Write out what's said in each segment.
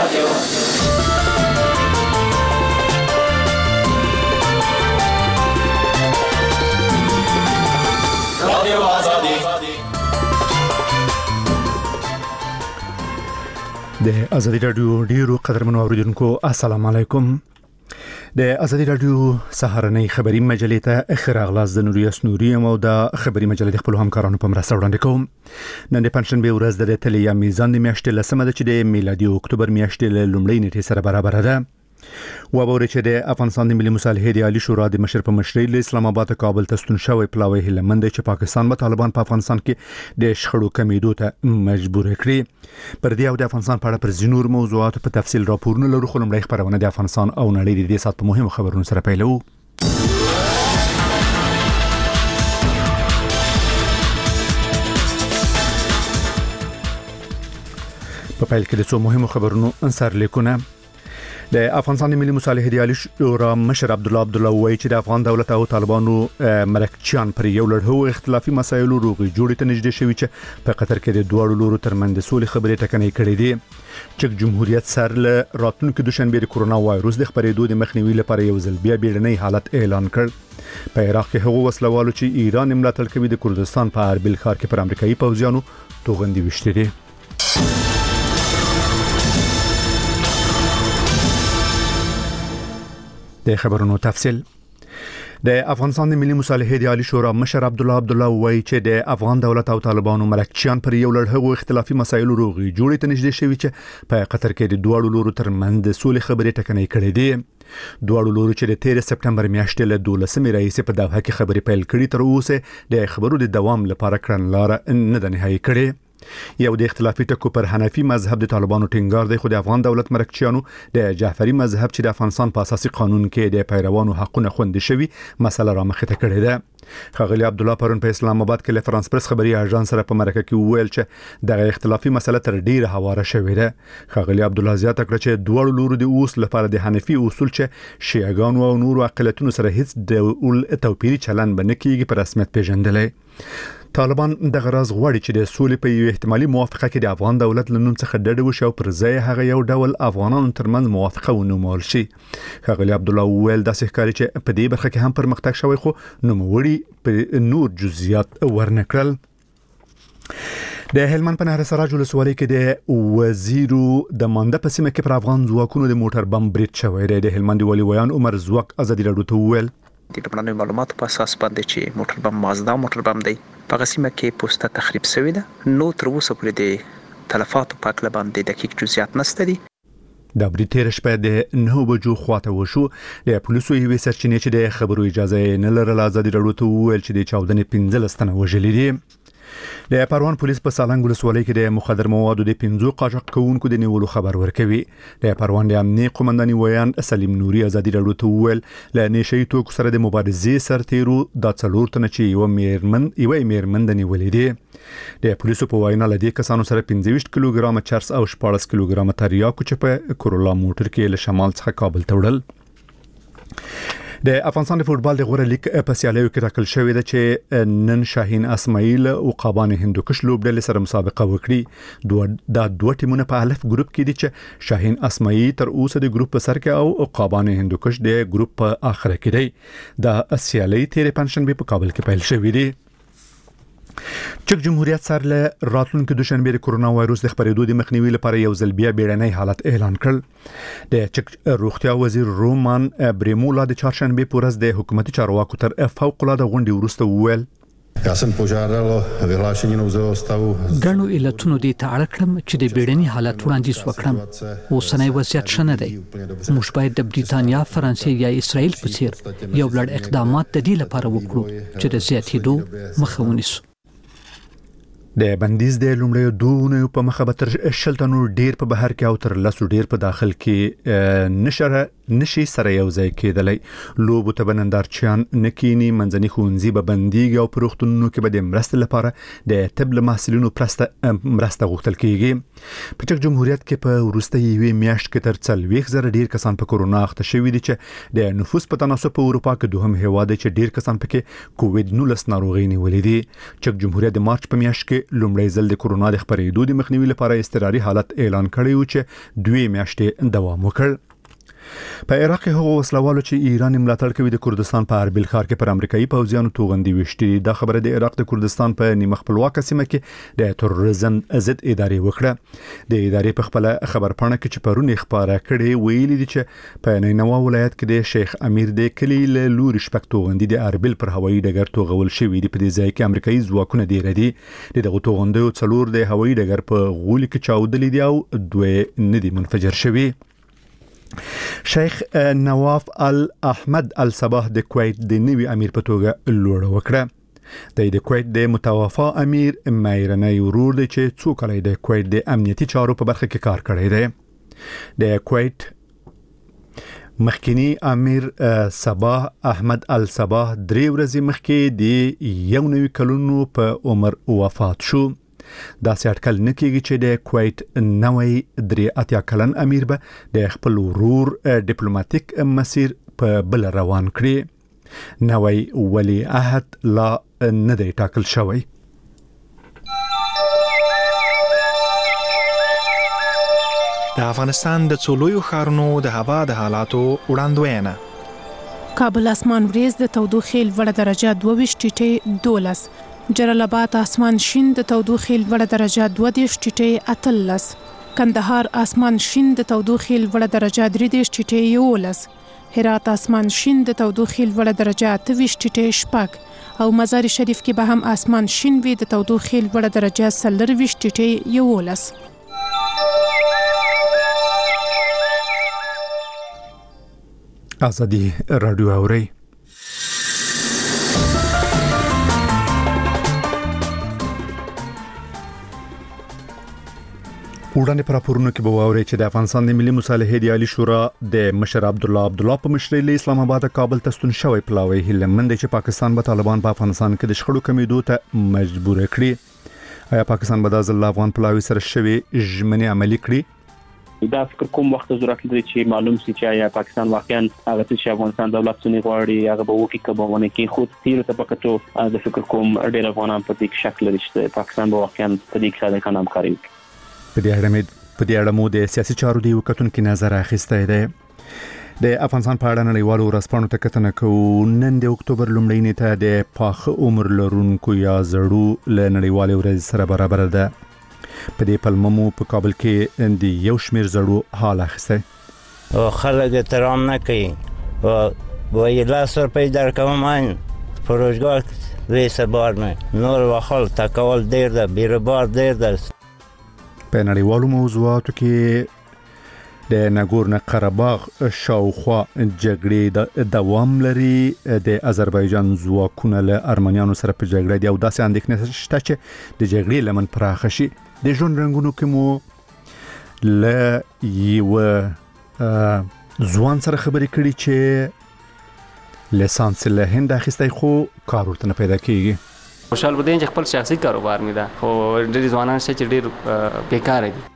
د ازادي رادیو ډیرو قدرمنو اوریدونکو السلام علیکم. د ازادي رادیو سهارنۍ خبری مجلې ته اخراغلاس د نوریاس نوري او د خبری مجلې د خپل همکارانو په مرسته وړاندې کوم. نن د پنځشنبه ورځ د تلیا میزان د میاشتې لسمه د چې د میلادي اکتوبر میاشتې له لومړۍ نیټې سره برابر ده. وبورې چې د افغانستان د ملي مصالحې د عالی شورا د مشر په مشرۍ له اسلام آباد کابل ته ستون شوی پلاوی هلمند چې پاکستان به طالبان په افغانستان کې د شخړو کمیدو ته مجبور کړي. پر دې او د افغانستان په اړه پر ځینور موضوعات په تفصیل راپورونه لرو، خو لومړی خبرونه د افغانستان او نړۍ د دې سات په مهمو خبرونو سره پیلو. په پیل کې د څو مهمو خبرونو انصار لیکونه. د افغانستان ملي مصالحې د عالی شورا مشر عبدالله وایي چې د افغان دولت او طالبانو مرکچیان پر یو لړ اختلافي مسایلو روغي جوړې ته نږدې شوي چې په قطر کې د دوه لورو ترمنځ د سولې خبرې ټکنۍ کړې دي. چک جمهوریت سر له راتلونکو دوشنبه د کورونا وایروس د خپرېدو د مخنیوي لپاره یو ځل بیا بیړنی حالت اعلان کړ. په عراق کې هغو وسلوالو چې ایران ملاتړ کوي د کردستان په اربیل ښار کې پر امریکایي پوځیانو توغندي وشتي دي. د خبرونو تفصیل. د افغانستان د ملي مصالحې د عالی شورا مشر عبدالله وایي چې د افغان دولت او طالبانو مرکچیان پر یو لړ اختلافي مسایلو روغي جوړې ته نږدې شوي چې په قطر کې د دوه لورو ترمنځ د سولې خبرې ټکنۍ کړې دي. دوه لورو چې د 13 سپټمبر میاشتې له 12 رئیس په دوحه کې خبرې پیل کړې، تر اوسه د خبرو د دوام لپاره کړنلاره نه ده نهایی کړې. یو د اختلافي ټکو پر حنفي مذهب د طالبانو ټینګار دی، خو د افغان دولت مرکچیانو د جعفری مذهب چې د افغانستان په اساسي قانون کې د پیروانو حقونه خوندي شوی مسله را مخته کړې ده. خغلی عبدالله پرون په اسلام آباد کې له فرانس پرس خبري اژانس سره په مرکه کې وویل چې د اختلافي مسله تر ډیره هواره شوې ده. خغلی عبدالله زیاته کړ چې دوه لورو د اوس لپاره د حنفي اصول چې شیعاګانو او نورو اقلیتونو سره هیڅ ډول توپیري چلند بنه کیږي په رسمیت پیژندلې. طالبان د غرض غواړي چې د سولې په یو احتمالي موافقه کې د افغان دولت له نوم څخه ډډه وشي او پر ځای هغه یو ډول افغانانو ترمنځ موافقه ونومول شي. خغلی عبدالله وویل داسې ښکاري چې په دې برخه کې هم پرمختګ شوی، خو نوموړي په نور جزئیات ورنکړل. د هلمند په نهر سراج ولسوالۍ کې د وزیرو د مانده په سیمه کې پر افغان ځواکونو د موټر بم برید شوی دی. د هلمند ولي ویان عمر زوک ازادي رادیو ته وویل د ټولنې معلوماتو په اساس باندې چې موټر بم مازدا موټر بم دی په قسمه کې پوسټه تخریب شوی ده. نو تر اوسه پورې د تلفاتو په اړه باندې دقیق جزئیات نشته دي. د برید تیر شپه د 9 بجو خواته وشو. د پولیسو یوې سرچینې چې د خبرو اجازه نه لرله ازادي رادیو ته وویل چې د چاودنې 15 تنه وژلي دي. د پروان پولیس په سالنګ ولسوالۍ کې د مخدر موادو د 15 قاچاق کوونکو د نیولو خبر ورکوي. د پروان د امنیت قومنداني ویان سلیم نوري ازادي رادیو ته وویل ل نشئی توکو سره د مبارزې سرتیرو د څلور تنه چې یو میرمن د نیولې دي. د پولیسو په وینا لدی کسانو سره 15 کیلوګرام چرس او 14 کیلوګرام تریاکو چې په کورولا موټر کې له شمال څخه کابل ته وړل. د افغانستان د فوتبال د غوړه لیگ په سیالیو کې راکل شوې ده چې نن شاهین اسماعیل او قابان هندوکش لوبډلې سره مسابقه وکړي. دوه ټیمونه په الف ګروپ کې دي چې شاهین اسماعیل تر اوسه د ګروپ په سر کې او قابان هندوکش د ګروپ په اخر کې دی. د سیالي تیر پنځشنبه په کابل کې پیل شوې دي. چک جمهوریت سر له راتلونکو دوشنبه د کورونا وایروس د خپرېدو د مخنیوي لپاره یو ځل بیا بیړنی حالت اعلان کړ. د چک روغتیا وزیر رومان بریمولا د چهارشنبه پورز د حکومتي چارواکو تر فوق العاده غونډې وروسته وویل Ja sam požádal vyhlášení nouzového stavu. ګڼو علتونو دې ته اړ کړم چې د بیړني حالت وړاندیز وکړم. اوسنی وضعیت ښه نه دی. موږ باید د بریتانیا، فرانسې یا اسرائیل په څیر یو لړ اقدامات د دې لپاره وکړو چې د زیاتېدو مخه ونیسو. د بندیز د لومړیو دوه په مخه به تر 10 تنو ډیر په بهر کې او تر 10 ډیر په داخل کې نشره نشي سره یو ځای کېدلی. لوبو ته بنندارچیان نکینی، منځني ښوونځي به بندیږي او په روغتونونو کې به د مرستې لپاره د طب له محصلینو مرسته غوښتل کیږي. په چک جمهوریت کې په وروستۍ یوې میاشت کې تر 40,000 ډیر کسان په کورونا اخته شوي دي چې د نفوس په تناسب په اروپا کې دوهم هیواد دی چې ډیر کسان پکې کووډ-19 ناروغي نیولې دي. چک جمهوریت د مارچ په میاشت کې لومړی ځل د کورونا د خپرېدو د مخنیوي لپاره اضطراري حالت اعلان کړی و چې 2 میاشتې دوام وکړ. په عراق کې هغو وسلوالو چې ایران ملاتړ کوي د کردستان په اربیل ښار کې پر امریکایي پوځیانو توغندي وشتي. دا خبره د عراق د کردستان په نیمه خپلواکه سیمه کې د تروریزم ضد ادارې وکړه. د ادارې په خپل خبرپاڼه کې چې پرون خبره کړې ویلي دي چې په نینوا ولایت کې د شیخ امیر د کلی له لوري شپږ توغندي د اربیل پر هوایي ډګر توغول شوی دي. په دې ځای کې امریکایي ځواکونه ډیر دي. دغه توغندیو څلور د هوایي ډګر په غولي کې چاودلې دي او دوه ندي منفجر شوي. شیخ نواف احمد الصباح د کویت د نوي امیر په توګه لوړه وکړه. د کویت د متوفا امیر مایرنی ورور دی چې څو کال د کویت د امنیتي چارو په برخه کې کار کړی دی. د کویت مخکنی امیر صباح احمد الصباح 3 ورځې مخکې د 19 کلونو په عمر وفات شو. دا سیاټکل نکیږي چې د کویت نوې 83 کلن امیر به د خپل ورور ډیپلوماټیک مسیر په بل روان کړي. نوې ولی عهد لا نه دی ټاکل شوی. د افغانستان د څلورو ښارونو د هوا د حالاتو وړاندوینه. کابل اسمان وریځ د تودوخې لوړه درجه 22 ټیټې 12. جلال آباد اسمان شین د تودوخې لوړه درجه 22 ټیټې 18. کندهار اسمان شین د تودوخې لوړه درجه 23 ټیټې 11. هرات اسمان شین د تودوخې لوړه درجه 28 ټیټې 6. او مزار شریف کې به هم اسمان شین وي د تودوخې لوړه درجه 24 ټیټې 11. ازادي رادیو اوري. وړاندې پر راپورونو کې به واوري چې د افغانستان د ملي مصالحې د عالی شورا د مشر عبدالله په مشرۍ له اسلام آباد کابل ته ستون شوی پلاوی هلمند چې پاکستان به طالبان په افغانستان کې د شخړو کمیدو ته مجبور کړي. آیا پاکستان به د ځل افغان پلاوی سره شوی ژمنې عملي کړي؟ دا فکر کوم وخت ضرورت لري چې معلوم شي چې آیا پاکستان واقعا هغه چې افغانستان دولت څنګه غواړي هغه به وکړي که به ونه کې خو تیر ته پکې د فکر کوم ډېر افغانان په دې شکل لري چې پاکستان به واقعا په دې کې ساده کار همکاري وکړي. په دې اړه مو د سیاسي چارو دی وکړونکو نظر اخیسته دی. د افغانستان په اړه نړیوالو ورځپاڼو ته کتنه کوو. نن د اکتوبر لومړۍ نیټه د پاخه عمر لرونکو یا زړو له نړیوالې ورځ سره برابر ده. په دې پلممو په کابل کې د یو شمیر زړو حال اخیسته. او خلک احترام نه کوي و یلاس روپۍ درکوم من فروشگاه ویسه بار نه نور وخل تکول ډیر ده بیربار ډیر ده. په نړیوالو موضوعاتو کې د ناګورنو قرهباغ شاوخوا جګړې دوام لري. د آذربایجان ځواکونه له ارمنیانو سره په جګړه دي او داسې اندېښنه شته چې د جګړې لمن پراخه شي. د ژوند رنګونو کې مو له یو ځوان سره خبرې کړې چې لیسانس له هند اخیستی خو کار ورته نه پیدا کیږي. خوشحال بودین چې خپل شخصي کاروبار مې ده خو ډېر ځوانان شته چې ډېر بیکاره دي.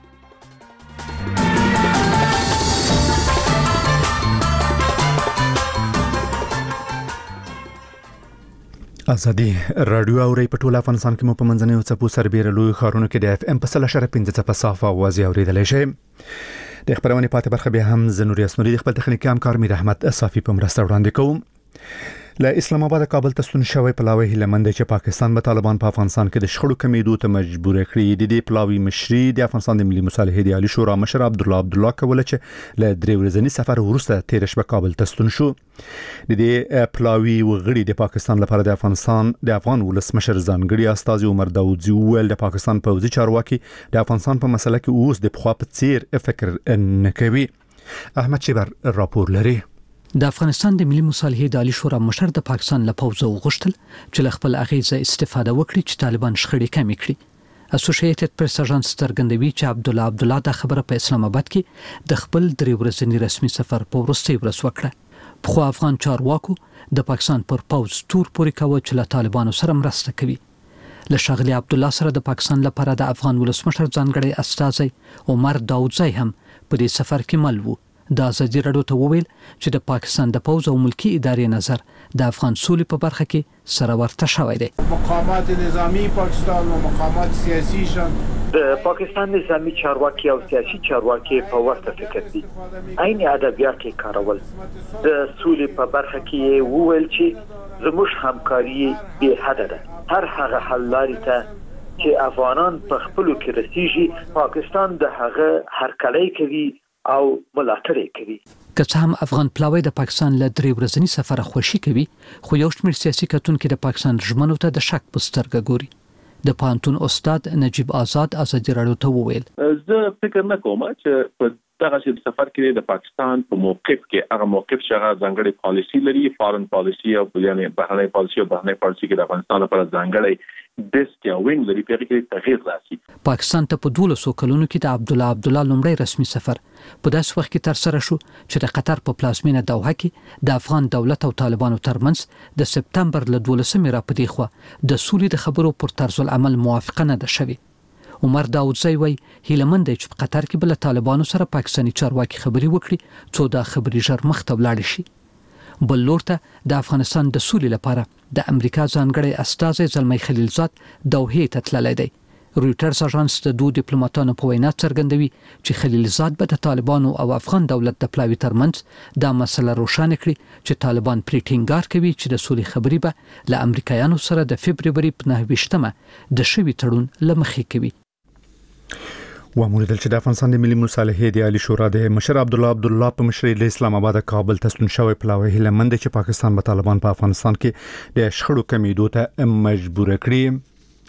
ازادي رادیو اوري په ټول افغانستان کې مو په منځنیو څپو سربېره لوی ښارونو کې د اف ام په 3.5 په صافه आवाज اوریدلای شئ. د خبرونه پاتې برخه به هم زنوري اسنوري خپل تخنیکی همکار میر احمد صافي په مرسته وړاندې کوم. له اسلام آباد کابل ته ستون شوی پلاوی هلمند چې پاکستان به طالبان په افغانستان کې د شخړو کمیدو ته مجبور کړي. د دې پلاوی مشري د افغانستان د ملي مصالحې د عالی شورا مشر عبدالله کوله چې له 3 ورځنی سفر وروسته تیر شپه کابل ته ستون شو. د دې پلاوی وغړي د پاکستان لپاره د افغان ولس مشر ځانګړي استاذ عمر داوودزي ویل د پاکستان پوځي چارواکي د افغانستان په مسله کې اوس د پخوا په څیر فکر نه کوي. احمد شیبر راپور لري. د افغانستان د ملي مصالحې د عالی شورا مشر د پاکستان له پوځ وغوښتل چې له خپل اغیزه استفاده وکړي چې طالبان شخړې کمې کړي. اسوسییټډ پریس اژانس څرګندوي چې عبدالله د خبره په اسلام آباد کې د خپل 3 ورځنی رسمي سفر په وروستي ورځ وکړه. خو افغان چارواکو د پاکستان پر پوز تور پورې کاوه چې له طالبانو سره مرسته کوي. له ښاغلي عبدالله سره د پاکستان لپاره د افغان ولسمشر ځانګړی استازی عمر داودزی هم په دې سفر کې مل و. د ازادي راډیو ته وویل چې د پاکستان د پوز او ملکی ادارې نظر د افغان سولې په برخه کې سره ورته شوی دی. مقامات نظامی پاکستان او مقامات سیاسي شان د پاکستان نظامی چارواکي او سیاسي چارواکي په ورته فکر دي. عین ادبیات یې کارول. د سولې په برخه کې وویل چې زموږ همکاري به حد ده. هر هغه حل لارې ته چې افغانان په خپلو کې رسیږي پاکستان د هغه هرکلی کوي او ملاتړ کوي. که څه هم افغان پلاوی د پاکستان له 3 ورځنی سفر خوشي کوي، خو یو شمېر سیاسي کتونکو د پاکستان ژمنو ته د شک په سترګه ګوري. د پانتون استاد نجیب آزاد ازادي راډیو ته وویل زه فکر نه کوم چې په دغه سفر کې د پاکستان په موقف کې هغه موقف چې هغه ځانګړي پالیسی لري، فارن پالیسی او یعنی بهرنۍ پالیسی او بهرنۍ پالیسی کې د افغانستان لپاره ځانګړي ډیسک یا وینګ لري، په کې تغییر راسي. پاکستان ته په 12 کلونو کې د عبدالله لومړی رسمي سفر په داس وخت کې تر سره شو چې د قطر په پلازمینه دوحه کې د افغان دولت او طالبانو ترمنځ د سپتمبر له 12 را پدې خو د سولې د خبرو پر طرز العمل موافقه نه ده شوې. عمر داودزی وای هیلمند چې په قطر کې بل طالبانو سره پاکستاني چارواکي خبري وکړي څو دا خبري ژر مخ ته ولاړ شي. بل لورته د افغانستان د سولې لپاره د امریکا ځانګړی استازی زلمی خلیلزاد دوحه ته تللی دی. رويټرز اژانس د 2 ډیپلوماټانو په وینا څرګندوي چې خلیلزاد به د طالبانو او افغان دولت د پلاوي ترمنځ دا مسله روښانه کړي چې طالبان پرې ټینګار کوي چې د سولې خبري به له امریکایانو سره د فبرवरी په 9 د شوي تړون لمخې کوي. ومولیدل چې د افغانستان د ملي مصالحې اداري شورا د مشر عبدالله په مشرۍ له اسلام آباد کابل ته ستون شوی پلاوی هیلمند چې پاکستان به طالبان په افغانستان کې د شخړو کمیدو ته مجبور کړي.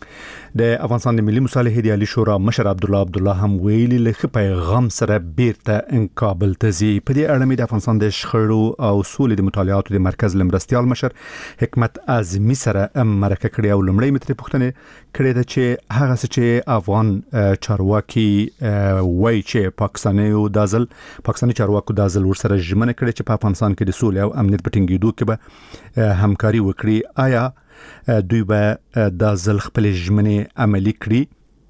د افغانستان د ملي مصالحې اداري شورا مشر عبدالله هم ویلي له پیغام سره بیرته کابل ته ځي. په دې اړه د افغانستان د شخړو او سولې د مطالعاتو د مرکز لمرستیال مشر حکمت اعظمي سره مرکه کړې او لمړی متري پوښتنه کړې ده چې هغه څه چې افغان چارواکي وایي چې پاکستاني چارواکو دازل ورسره ژمنه کړې چې په افغانستان کې د سولې او امنیت په ټینګېدو کې به همکاري وکړي. آیا دوی به د ځل خپل ژمنې عملي کړي؟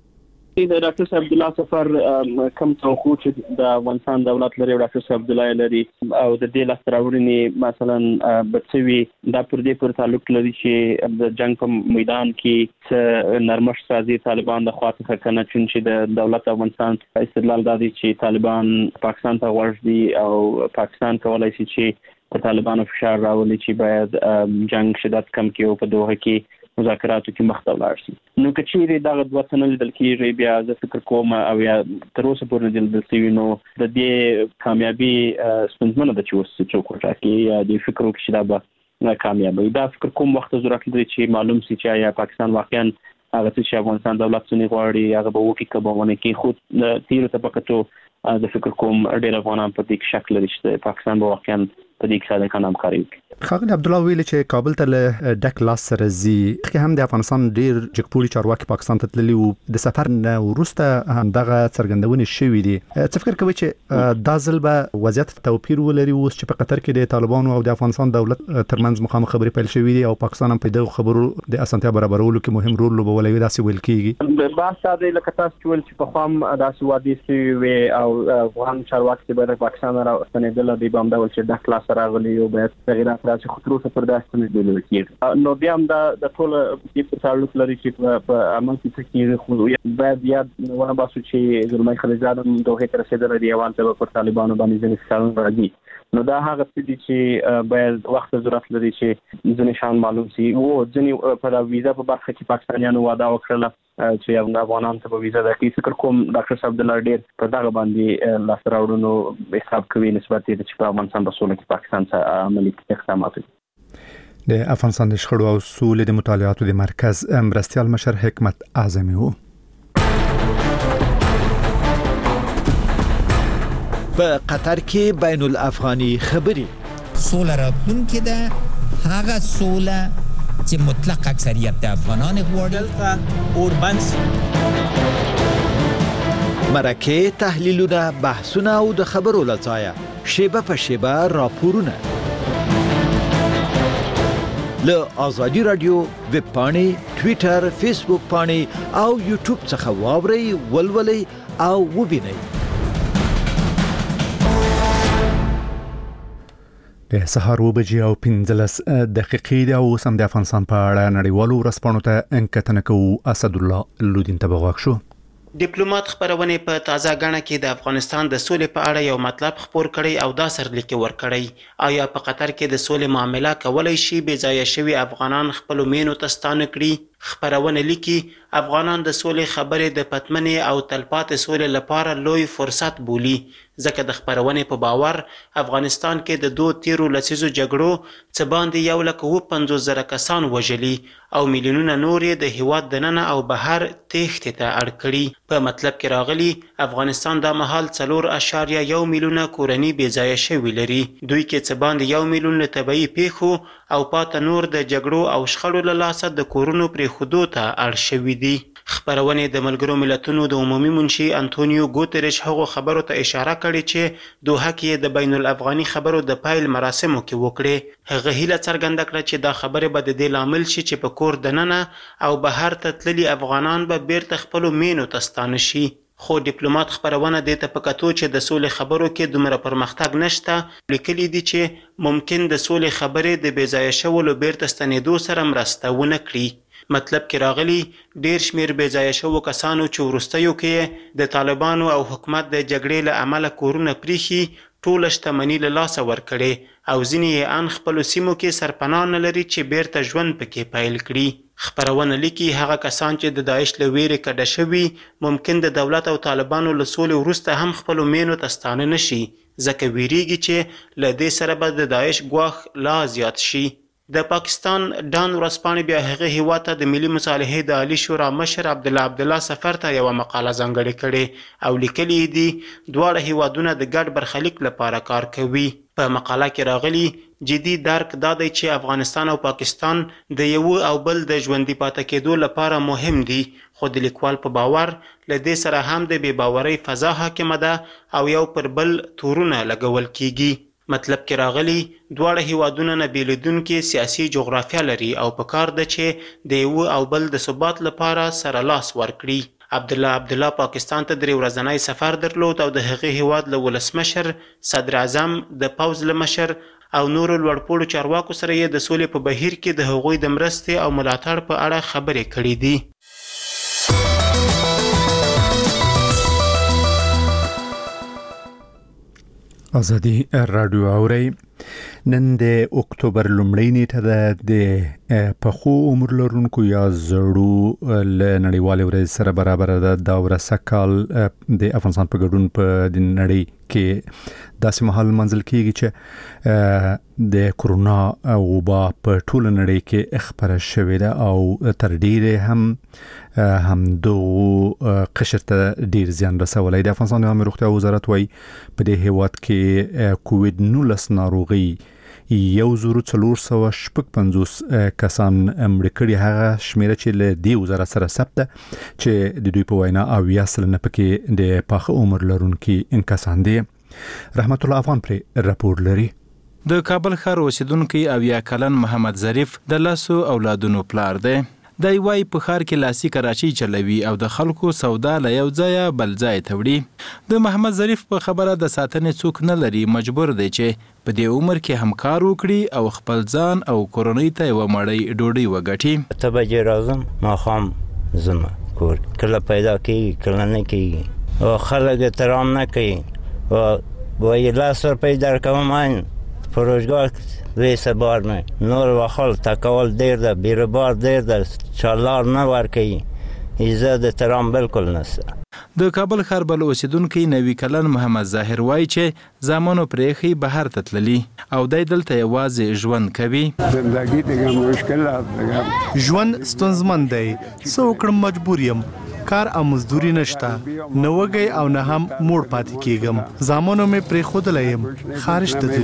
د ډاکټر صاحب عبدالله سفر کم توقع چې د افغانستان دولت لري، ډاکټر صاحب عبدالله لري او د دې لاسته راوړنې مثلا بچوي دا پر دې پر تعلق لري چې د جنگ په میدان کې نرمښت سازي طالبان د خواته کنه چې د دولت افغانستان استدلال دادي چې طالبان پاکستان ته ورځي او پاکستان کولای شي چې په طالبانو فشار راولي چې باید جنگ شدت کم کړي او په دوحه کې مذاکراتو کې مخته ولاړ شي. نو که چیرې دغه دوه څه نه لیدل کېږي بیا زه فکر کوم او یا تر اوسه پورې نه لیدل شوي نو د دې کامیابي ستونزمنه ده چې اوس څوک وټاکي یا د فکر وکړي چې دا به کامیابه وي. دا فکر کوم وخت ضرورت لري چې معلوم شي چې آیا پاکستان واقعا هغه چې افغانستان دولت څنګه غواړي هغه به وکړي که به ونه کړي. خو تیرو ته پکتو د فکر کوم ډېر افغانان په دې شک لري چې پاکستان به واقعا په دې کې ساده کار همکاري وکړي. خاغلی عبدالله ویل چې کابل ته له ډک لاس سره زی که هم د افغانستان ډیر جګپوري چارواکي پاکستان ته تللی وو د سفر نه وروسته هم دغه څرګندونې شوې دي. څه فکر کوي چې دا ځل به وضعیت توپیر ولري اوس چې په قطر کې د طالبانو او د افغانستان دولت ترمنځ مخامخ خبرې پیل شوې دي او پاکستان هم په دغه خبرو د اسانتیا برابرولو کې مهم رول لوبولی وي داسې ویل کېږي؟ د بحث د لکه تاسو چې ول چې په خام داسې وادي سوي او افغان چارواکي چې به پاکستان راستنېدل دی بام ډول چې د کلاس راغلي او باید تغیرات راشي خطر څه پر داسې نه دی لکه نو بیا هم د ټول په تعلق لري چې په عمل کې تکیه خو باید یاد ونه باسو چې زلمی خلیلزاد دوه تر رسیدل دی اوان ته پر طالبانو باندې ځنې ښکارون راځي. نو دا هغه څه دي چې باید وخت ضرورت لري چې ځنې شان معلوم شي او ځنې پر ویزا په برخه کې پاکستانیانو وعده وکړه چې افغانان ته په ویزا درکړي. فکر کوم ډاکټر صاحب عبدالله ډېر په دغه باندې لاس راوړنو حساب کوي نسبت دې چې په افغانستان په سولې کې پاکستان ته عملي اقدامات وکړي. د افغانستان د شخړو او سولې د مطالعاتو د مرکز مرستیال مشر حکمت اعظمي وو. په قطر کې بین الافغاني خبري سوله راتلونکې ده، هغه سوله چې مطلق اکثریت د افغانان غواړي دلته اوربنس مرکه تحلیلونه بحثونه او د خبرو لڅایه شیبه په شیبه راپورونه له آزادی رادیو ویب پاڼې ټوئیټر فیسبوک پاڼې او یوټیوب څخه واورئ ولولئ او وبینئ د سهار 7:15 دقیقې او سم د افغانستان په اړه نړیوالو ورځپاڼو ته انکتنه کوو. اسد الله لودین ته بغاښ شو. ډیپلوماټ خبرونه په تازه غاڼه کې د افغانستان د سولې په اړه یو مطلب خبر کړي او دا سرلیک ورکړي. آیا په قطر کې د سولې معاملې کولای شي بې ځایه شوي افغانان خپل مینو ته ستانه کړي؟ خبرونه لیکي افغانان د سولې خبرې د پتمنې او تلپاتې سولې لپاره لوی فرصت بولي، ځکه د خبرونې په باور افغانستان کې د دوه تیرو لسیزو جګړو څه باندې 150,000 کسان وژلي او میلیونونه نور د هیواد دننه او بهر تېښتې ته اړ کړي. په مطلب کې راغلي افغانستان دا مهال 4.1 میلیونه کورنۍ بې ځایه شوي لري، دوی کې څه باندې 1 میلیون له طبیعي پیښو او پاته نور د جګړو او شخړو له لاسه د کورونو پرېښودو ته اړ شوي دي. خبرونه د ملګرو ملتونو د عمومي منشي انټونیو ګوتریش هغو خبرو ته اشاره کړې چې دوحه کې د بین الافغاني خبرو د پایل مراسمو کې وکړي. هغه هیله څرګنده کړه چې دا خبره به د دې لامل شي چې په کور دننه او بهر ته تللي افغانان به بیرته خپلو مینو ته ستانه شي. خو ډیپلوماټ خبرونه دې ته په کتو چې د سولې خبرو کې دومره پرمختګ نشته، لیکلي دي چې ممکن د سولې خبرې د بې ځایه شولو بیرته ستنېدو سره مرسته ونه کړي. مطلب کې راغلي ډیر شمیر بې ځایه شوو کسانو چې وروستیو کې د طالبانو او حکومت د جګړې له امله کورونه پریښي ټوله شتمني له لاسه ورکړې او ځینې یې ان خپلو سیمو کې سرپناه نه لري چې بیرته ژوند پکې پیل کړي. خبرونه لیکي هغه کسان چې د داعش له ویرې کډه شوي ممکن د دولت او طالبانو له سولې وروسته هم خپلو مینو ته ستانه نشي، ځکه ویریږي چې له دې سره به د داعش ګواښ لا زیات شي. د پاکستان ډان ورځپاڼې بیا هغه هیواد ته د ملي مصالحې د عالی شورا مشر عبدالله سفر ته یوه مقاله ځانګړې کړې او لیکلي دي دواړه هیوادونه د ګډ برخلیک لپاره کار کوي. په مقاله کې راغلي جدي درک دا دی چې افغانستان او پاکستان د یو او بل د ژوندي پاتې کېدو لپاره مهم دي، خو د لیکوال په باور له دې سره هم د بې باورۍ فضا حاکمه ده او یو پر بل تورونه لګول کیږي. مطلب کې راغلي دواړه هیوادونه نه بیلیدونکي سیاسي جغرافیه لري او په کار ده چې د یو او بل د ثبات لپاره سره لاس ورکړي. عبدالله پاکستان ته 3 ورځنی سفر درلود او د هغې هیواد له ولسمشر، صدر اعظم، د پوځ له مشر او نورو لوړپوړو چارواکو سره یې د سولې په بهیر کې د هغوی د مرستې او ملاتړ په اړه خبرې کړې دي. آزادی رادیو اوري نن د اکتوبر لومړۍ نیټه ده. د پخو عمر لرونکو یا زړو له نړیوالې ورځې سره برابر ده. دا ورځ کال د افغانستان په ګډون په د نړۍ کې داسې مهال منځل کیږي چې د کرونا وبا په ټوله نړۍ کې خپره شوې ده او تر ډیره هم دغه قشر ته ډیر زیان رسولی. د افغانستان د عامه روغتیا وزارت وايي په دې هیواد کې کووید 19 ناروغي 1455 کسان مړ کړي. هغه شمیره چې له دې وزارت سره ثبت چې د دوی په وینا 80% پکې د پاخه عمر لرونکي کسان دي. رحمت الله افغان پر راپور لري. د کابل ښار اوسیدونکي 80 کلن محمد ظریف د لاسو اولادونو پلار دی. د یوای په ښار کې لاسي کراچۍ چلوي او د خلکو سودا له یو ځایه بل ځای ته وړي. د محمد ظریف په خبره د ساتنې څوک نه لري، مجبور دی چې په دې عمر کې هم کار وکړي او خپل ځان او کورنۍ ته یوه مړۍ ډوډۍ وګټي. 8 بجې راځم، ماښام ځم کور، کله پیدا کېږي کله نه کېږي او خلک احترام نه کوي. وایي 10 روپۍ درکوم این فروشگاه ویسه بار نه نور وخل تکول دیر ده بیربار دیر ده چالار نه ورکی ایزه ده ترام بلکل نسته. د کابل ښار بل اوسیدونکی 90 کلن محمد ظاهر وایي چې زامنو پرېښي بهر ته تللي او دی دلته یوازې ژوند کوي. ژوند ستونزمن دی، څه وکړم مجبور یم. کار او مزدوري نشته، نه وږی او نه هم موړ پاتې کېږم. زامنو مې پرېښودلی یم، خارج ته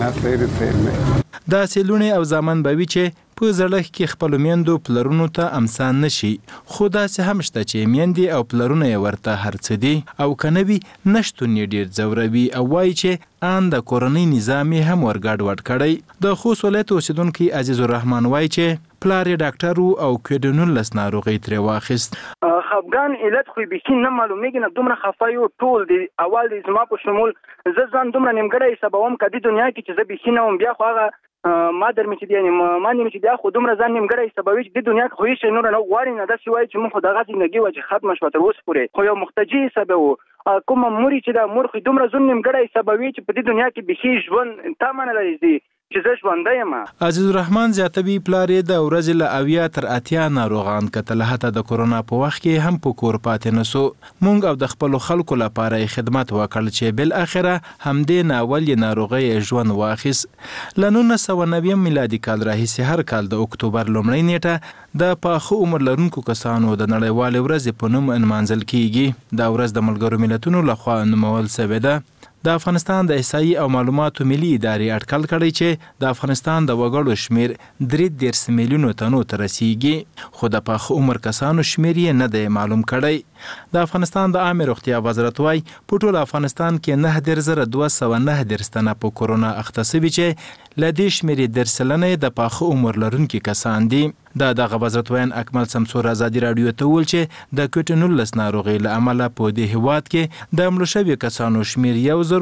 تللي. داسې لوڼې او زامن به وي چې په زړښت کې خپلو میندو پلرونو ته امسان نشي، خو داسې هم شته چې میندې او پلرونه یې ورته هر څه دي او که نه وي نشتون یې ډېر ځوروي او وایي چې ان د کورنۍ نظام یې هم ورګډوډ کړی. د خوست ولایت اوسیدونکی عزیز الرحمن وایي چې پلار یې ډاکټر و او کویډ-19 ناروغۍ ترې واخیست. خفګان علت خو بیخي نه معلومیږي، نه دومره خفه یو ټول دی. اول د زما په شمول زه ځان دومره نیمګړی حسابوم که دې دنیا کې چې زه بیخي نه وم، بیا خو هغه ما در مې چې دی ما نیم چې بیا خو دومره ځان نیمګړی حسابوي چې د دنیا کې خو هېڅ نور نه غواړي نه. داسې وایي چې موږ خو دغه زندګي وه چې ختمه شوه تر اوسه پورې، خو یو محتاجي حسابوو. کومه مور چې دا مور خو دومره ځون نیمګړی حسابوي چې په دې دنیا کې بیخي ژوند تا منلی دی چې زه ژوندی یم. عزیز الرحمن زیاتوي پلار یې د ورځې له 80 تر 80 ناروغان کتل، حتی د کورونا په وخت کې هم په کور پاتې نسو. مونږ او د خپلو خلکو لپاره یې خدمت وکړ چې بالاخره همدې ناول یې ناروغۍ ژوند واخیست. له 1990 میلادي کال راهیسې هر کال د اکتوبر لومړۍ نیټه د پاخه عمر لرونکو کسانو د نړیوالې ورځې په نوم نمانځل کیږي. دا ورځ د ملګرو ملتونو لخوا نومول شوې ده. د افغانستان د احصایې او معلوماتو ملي ادارې اټکل کړی چې د افغانستان د وګړو شمیر 33 میلیونو تنو ته رسیږي، خو د پاخه عمر کسانو شمیر یې نه دی معلوم کړی. د افغانستان د عامه روغتیا وزارت وايي په ټول افغانستان کې 9209 تنه په کورونا اخته شوي چې له دې شمیر 10% د پاخه عمر لرونکي کسان دي. دا دغه وزارت وین اکمل سمسور ازادي رادیو ته ویل چې د کوټ-19 ناروغۍ له امله په دې هیواد کې د مړو شویو کسانو شمیر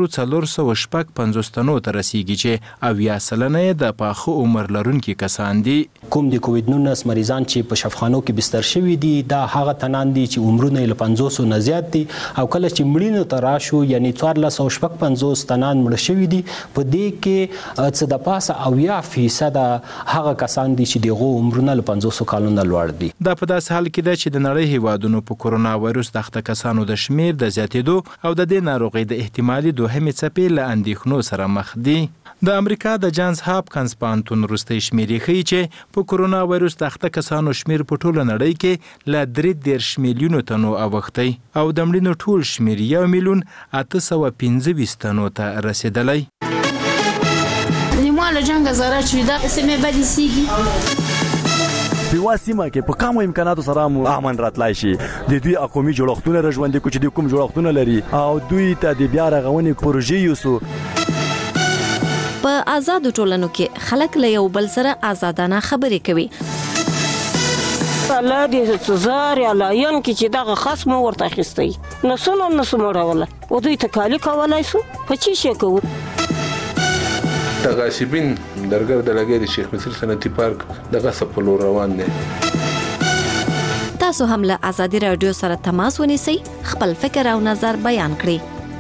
1450 تنو ته رسیږي چې 80% د پاخه عمر لرونکي کسان دي. کوم د کووډ-19 مریضان چې په شفاخانو کې بستر شوي دي دا هغه تنان دي چې عمرونه له 500 نه زیات دي او کله چې مړینو ته راشو یعنی 1450 تنان مړ شوي دي، په دې کې څه د پاسه 80% هغه کسان دي چې دغه عمرونه 500 کالونو لوړ دي. دا په داسې حال کې ده چې د نړۍ هیوادونو په کورونا وایروس د اخته کسانو د شمیر د زیاتېدو او د دې ناروغۍ د احتمالي دوهمې څپې له اندېښنو سره مخ دي. د امریکا د جانز هاپکنز پوهنتون وروستۍ شمیرې ښیي چې په کورونا وایروس د اخته کسانو شمیر په ټوله نړۍ کې له 33 میلیونو تنو اوښتی او د مړینو ټول شمیر 1,825,000 تنو ته رسېدلی. نیمه له جنګه زاره چې دا سیمې بدې سیږي په وا سیمه کې په کومو امکاناتو سره امن راتلای شي. د دوی اقومي جوړښتونه رژوندي کو چې د کوم جوړښتونه لري او دوی ته د بیا رغونې پروژې یوسو. په آزادو ټولنو کې خلک له یو بل سره آزادانه خبرې کوي. الله دې زار یا لاین کې چې دغه خصم ورته اخیستی نسونه مړوله او دوی ته کالی کولای سو په چی شي کوو. تغاسبین درګر د لګي د شیخ مصر صنعتي پارک دغه سپلو روان دي. تاسو هم له ازادي رادیو سره تماس ونیسئ، خپل فکر او نظر بیان کړئ.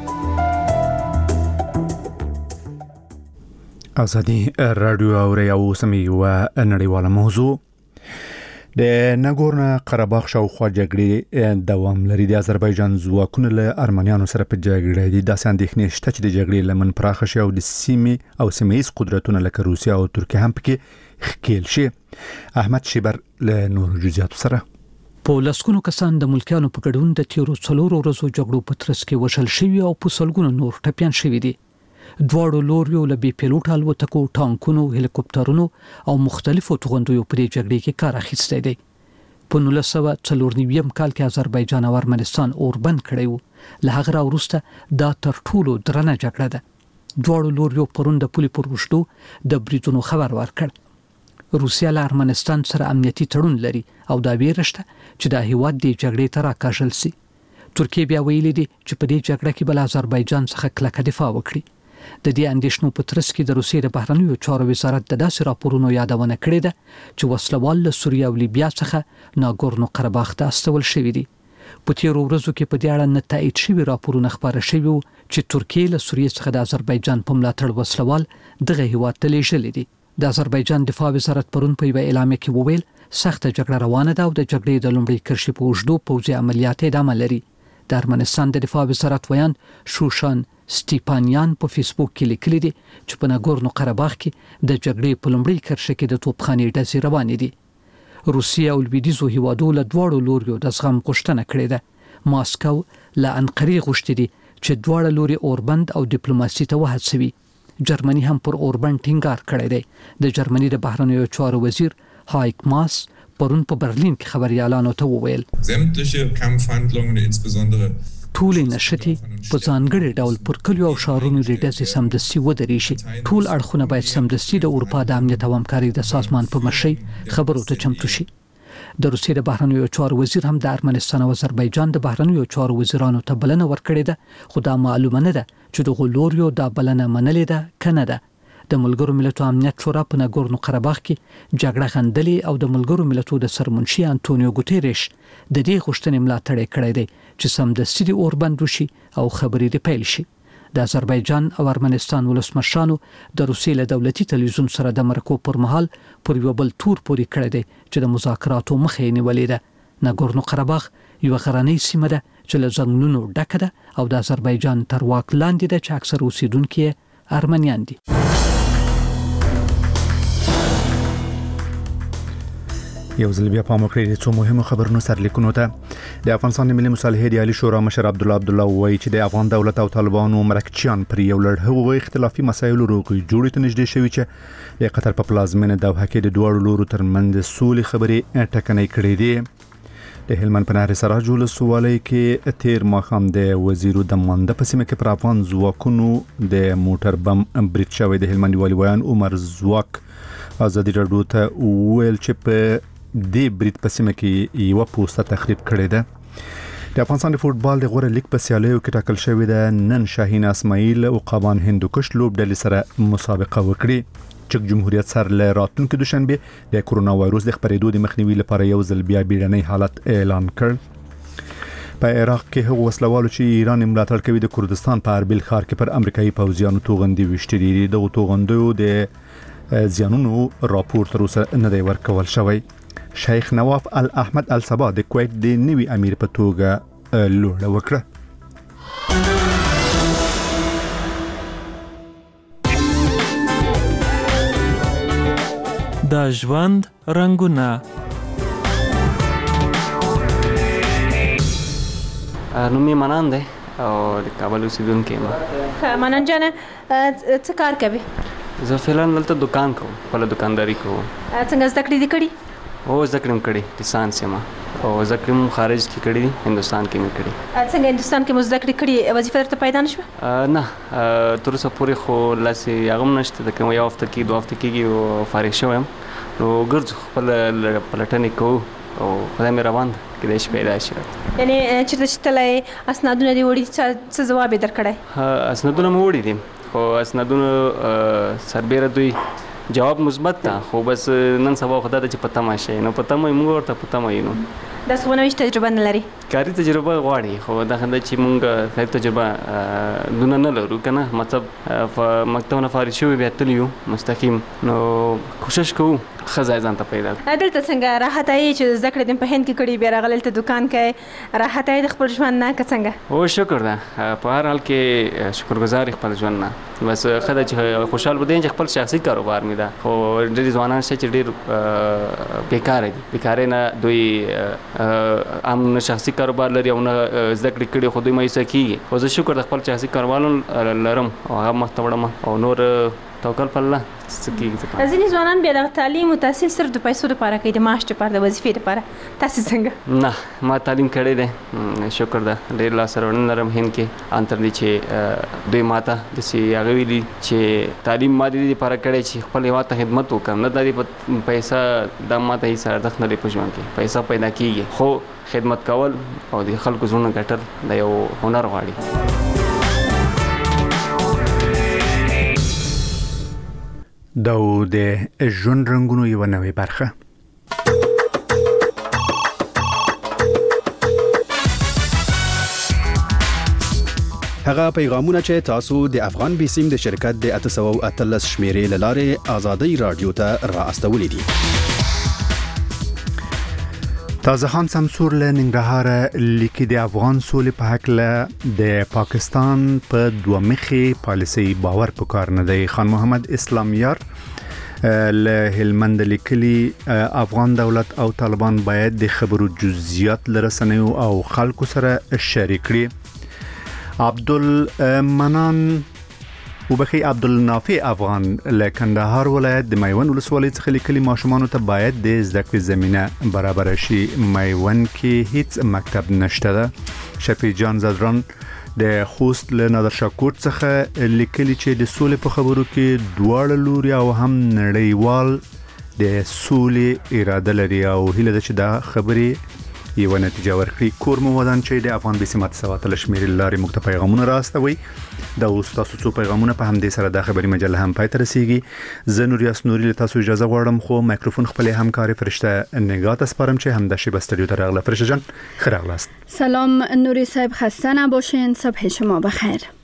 ازادي رادیو اوري او سمي و نړیواله موضوع د ناګورنو قرهباغ شاوخوا جګړې دوام لري. د آذربایجان ځواکونه له ارمنیانو سره په جګړه دي. داسې اندېښنې شته چې د جګړې لمن پراخه شي او د سیمې او سیمه‌ییز قدرتونه لکه روسیا او ترکیه هم پکې ښکېل شي. احمد شیبر له نورو جزئیاتو سره. په لسګونو کسان د ملکیانو په ګډون د تیرو 4 ورځو جګړو په ترڅ کې وشل شوي او په سلګونو نور ټپيان شوي دي. دواړو لوریو له بي پیلوټ الوتکو، ټانکونو، هلیکوپټرونو او مختلفو توغندیو پر جګړې کې کار اخیستی دی. په 1994 کال کې آذربایجان او ارمنستان اوربند کړی و. له هغه وروسته دا تر ټولو درنه جګړه ده. دواړو لوریو پرون د پولې پر وشتو د بریدونو خبر ورکړ. روسیا له ارمنستان سره امنیتي تړون لري او دا ویره شته چې دا هیواد د جګړې ته راکاږل شي. ترکیه بیا ویلي دي چې په دې جګړه کې بل آذربایجان څخه کلکه دفاع وکړي. د دې اندېښنو په ترڅ کې د روسیې د بهرنیو چارو وزارت د داسې راپورونو یادونه کړې ده چې وسلوال له سوریه او لیبیا څخه ناګورنو قرهباغ ته استول شوي دي. په تیرو ورځو کې په دې اړه نه تایید شوي راپورونه خپاره شوي وو چې ترکیه له سوریې څخه د آذربایجان په ملاتړ وسلوال دغه هیواد ته لیږلي دي. د آذربایجان دفاع وزارت پرون په یوه اعلامیه کې وویل سخته جګړه روانه ده او د جګړې د لومړي کرښې په اوږدو پوځي عملیات ادامه لري. د ارمنستان د دفاع وزارت ویان شوشان سټیپانیان په فیسبوک کې لیکلي دي چې په ناګورنو قرهباغ کې د جګړې په لومړي کرښه کې د توپخانې ډزې روانې دي. روسیه او لویدیزو هیوادو له دواړو لوریو د زغم غوښتنه کړې ده. ماسکو له انقرې غوښتي دي چې دواړه لوري اوربند او ډیپلوماسي ته وهڅوي. جرمني هم پر اوربند ټینګار کړی دی. د جرمني د بهرنیو چارو وزیر هایک ماس پرون په برلین کې خبريالانو ته وویل ټول نشتی په ځانګړي ډول پر کلیو او شهرونو د ډزې سمدستي ودرې شي. ټول اړخونه باید سمدستي د اروپا د امنیت او همکارۍ د سازمان په مشرۍ خبرو ته چمتو شي. د روسیې د بهرنیو چارو وزیر هم د ارمنستان او آذربایجان د بهرنیو چارو وزیرانو ته بلنه ورکړې ده، خو دا معلومه نه ده چې د غلوریو دا بلنه منلې ده کنه ده. د ملګرو ملتونو امنیت شورا په ناګورنو قرهباغ کې جګړه غندلې او د ملګرو ملتونو د سرمنشي انټونیو ګوتيريش د دې غوښتنې ملاتړ کړی دی چې سمدستي د اوربند وشي او خبرې د پیل شي. د آذربایجان او ارمنستان ولسمشرانو د روسیې له دولتي تلویزیون سره د مرکو پر مهال پر یو بل تور پوري کړی دی چې د مذاکراتو مخه یې نیولې ده. ناګورنو قرهباغ یو غرنۍ سیمه ده چې له ځنګلونو ډکه ده او د آذربایجان تر واک لاندې ده چې اکثر اوسیدونکو یې ارمنیان دي. یو ځل بیا پام وکړئ چې څو مهمه خبرونه سرلیکونو ته. د افغانستان ملي مصالحې د عالی شورا مشر عبدالله وایي چې د افغان دولت او طالبانو مرکچیان پر یو لړ حقوقي اختلافي مسایلو روغې جوړې ته نږدې شوي چې د قطر په پلازمینه دوحه کې د دوه لورو ترمنځ سولې خبرې ټکنۍ کړې دي. د هلمند په نهر سراج ولسوالۍ کې تیر ماښام د وزیرو د مانده په سیمه کې پر افغان ځواکونو د موټر بم برید شوی. د هلمند والي ویان عمر زواک ازادي راډیو ته ویل چې په د برید په سیمه کې یو پوسټه تخریب کړې ده. د افغانستان د فوتبال د غوړه لیګ په سیالیو کې ټاکل شوې ده نن شاهین اسماعیل او قبان هندوکش لوبډلې سره مسابقه وکړي. چک جمهوریت سره له راتلونکي دوشنبه د کرونا وایروس د خپرېدو د مخنیوي لپاره یو ځل بیا بیړنی حالت اعلان کړ. په عراق کې هغه وسلوالو چې ایران ملاتړ کوي د کردستان په اربیل ښار کې پر امریکایي پوځیانو توغندي وشتري دي. د توغندو د زیانونو راپور تر اوسه نه دی ورکول شوی. شیخ نواف الاحمد الصبا د کویت د نوي امیر په توګه لوړه وکړه. د ژوند رنگونه نومي منان دی او د کابل اوسیدونکی یم. منان جان څه کار کوي؟ زه فعلا دلته دکان کوم، خپله دکانداري کوم. څنګه زده کړې دي کړي؟ او زده کړې م کړې لیسانس یم او زده کړې م خارج کې کړې دي، هندوستان کې مې کړې. څنګه هندوستان کې مو زده کړې کړي وظیفه درته پیدا نه شوه؟ نه تر اوسه پورې خو لاسې هغه هم نشته، د کوم یو هفته کې 2 هفته کېږي او فارغ شوی یم. نو ګرځو خپل پلټنې کوو او خدای مې روان ده کېدای شي پیدا شي. یعنې چېرته چې تللی اسنادونه دې وړي څه ځواب یې درکړی؟ اسنادونه مې وړي دي خو اسنادونو سربیره دوی جواب مثبت ده، خو بس نن سبا خو دا ده چې په تمه شي. نو په تمه یې موږ ورته په تمه یو. داسې خو نوې تجربه نه لري؟ کاري تجربه غواړي، خو دا خنده چې موږ کاري تجربه دونه نه لرو که نه، مطلب مکتب نه فارغ شوي بیا تللي یو مستقیم. نو کوشش کوو ښه ځای ځان ته پیدا کړو. دلته څنګه راحته یې چې زده کړې دې په هند کې کړي، بیا راغلی دلته دکان کوې، راحته یې د خپل ژوند نه که څنګه؟ او شکر ده، په هر حال کې شکرګزار خپل ژوند نه. بس ښه ده چې خوشحال به دی چې خپل شخصي کاروبار مې ده. خو ډېر ځوانان شته چې ډېر بیکاره دي، بیکارۍ نه دوی هم نه شخصي کاروبار لري او نه زده کړې کړي، خو دوی مایوسه کېږي. خو زه شکر د خپل شخصي کاروبار لرم او هغه مخته وړم او نور توکل په الله څه کېږي. ځینې ځوانان بیا دغه تعلیم او تحصیل صرف د پیسو دپاره کوي، د معاش دپاره، د وظیفې دپاره. تاسې څنګه؟ نه ما تعلیم کړی دی، شکر ده، ډېر لاسته راوړنې لرم هند کې. ان تر دې چې دوی ما ته داسې هغه ویلي چې تعلیم ما د دې دپاره کړی چې خپل هېواد ته خدمت وکړم، نه د دې پیسه دا ما ته هېڅ ارزښت نه دی په ژوند کې. پیسه پیدا کېږي خو خدمت کول او د خلکو زړونه ګټل دا یو هنر غواړي. دا د ژوند رنگونو یو نوې برخه. هغه پیغامونه چې تاسو د افغان بیسیم د شرکت د 813 شمیرې لاره آزادۍ رادیو ته را استولې دي. تازه خان سمسور له ننګرهار لیکي د افغان سولې په حق له د پاکستان په دوه مخي پالیسي باور پکار نه دی. خان محمد اسلام یار له هلمند لیکلي افغان دولت او طالبان باید د خبرو جزئیات لرسنیو او خلکو سره شریک کړي. عبدالمنان وبخي عبدالنافع افغان له کندهار ولایت د میوند ولسوالۍ څخه لیکلي ماشومان ته باید د زده کړې زمينه برابر شي. میوند کې هیڅ مکتب نشته ده. شفیع جان زدران د خوست له نادرشاه کوټ څخه لیکلي چې د سولې په خبرو کې دواړه لوري او هم نړیوال د سولې اراده لري او هیله ده چې دا خبرې یو نتیجه ورکړي. کور مو ودان چې د افغان بسمت سواتل شمیرې لارې موږ ته پیغامونه راستوي. دا اوس تاسو څو پیغامونه په همدې سره د خبري مجله هم پای ته رسیږي. زه نور یاسنوري له تاسو اجازه غواړم خو مایکروفون خپل همکاري فرشته نگات اسپارم چې هم د شی استودیو ته راغله. فرشته جان خیر اغلاست. سلام نوری صاحب، خسته نباشین. صبح شما بخیر.